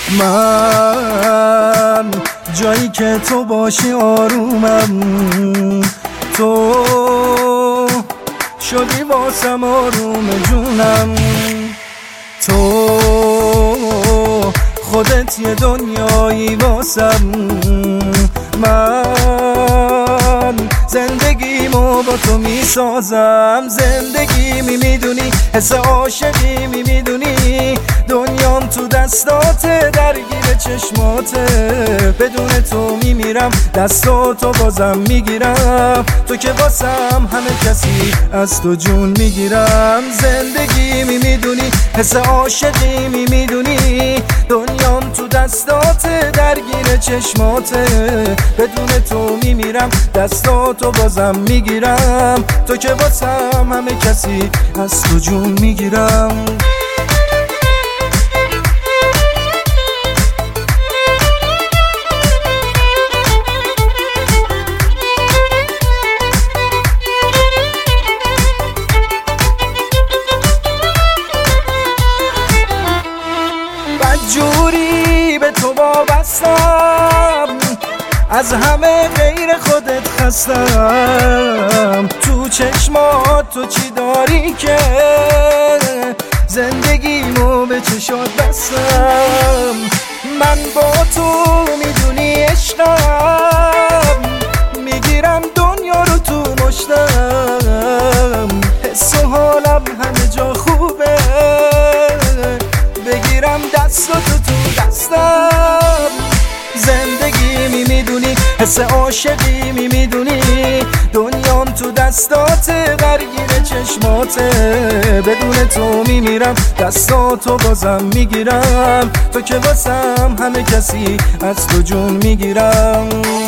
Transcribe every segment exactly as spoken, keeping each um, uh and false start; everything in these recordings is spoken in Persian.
من جایی که تو باشی آرومم، تو شدی واسم آروم جونم، تو خودت یه دنیایی واسم. من زندگیمو با تو میسازم، زندگی می میدونی، حس عاشقی می میدونی، دنیام تو دستاته، درگیر چشماته، بدون تو میمیرم، دستاتو بازم میگیرم، تو که واسم همه کسی، از تو جون میگیرم. زندگی می میدونی، حس عاشقی می میدونی، دنیام تو دستاته، درگیر چشماته، بدون تو میمیرم، دستاتو بازم میگیرم، تو که واسم همه کسی، از تو جون میگیرم. بدجوری به تو وابستم، از همه غیر خودت خستم، تو چشمات تو چی داری که زندگیمو به چشات بستم. من با تو میدونی عشقم، میگیرم دنیا رو تو مشتم، حس و حالم همه جا خوبه، بگیرم دست تو تو دستم. زندگی می میدونی، حس عاشقی می میدونی، دنیام تو دستاته، درگیر چشماته، بدون تو میمیرم، دستاتو بازم میگیرم، تو که واسم همه کسی، از تو جون میگیرم.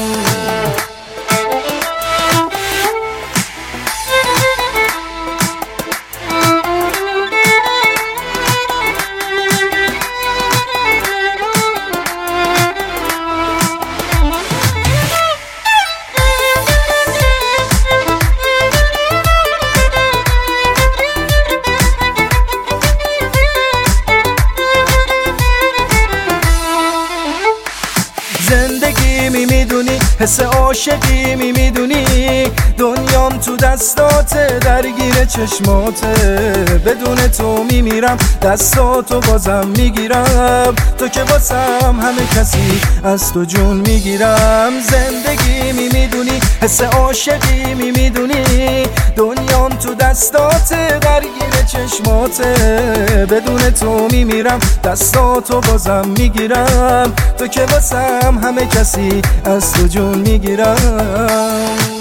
زندگی می میدونی، حس عاشقی می میدونی، دنیام تو دستاته، درگیر چشماته، بدون تو میمیرم، دستاتو بازم میگیرم، تو که واسم همه کسی، از تو جون میگیرم. زندگی می میدونی، حس عاشقی می میدونی، دنیام تو دستاته، درگیر چشماته، بدون تو میمیرم، دستاتو بازم میگیرم، تو که واسم همه کسی، از تو جون میگیرم.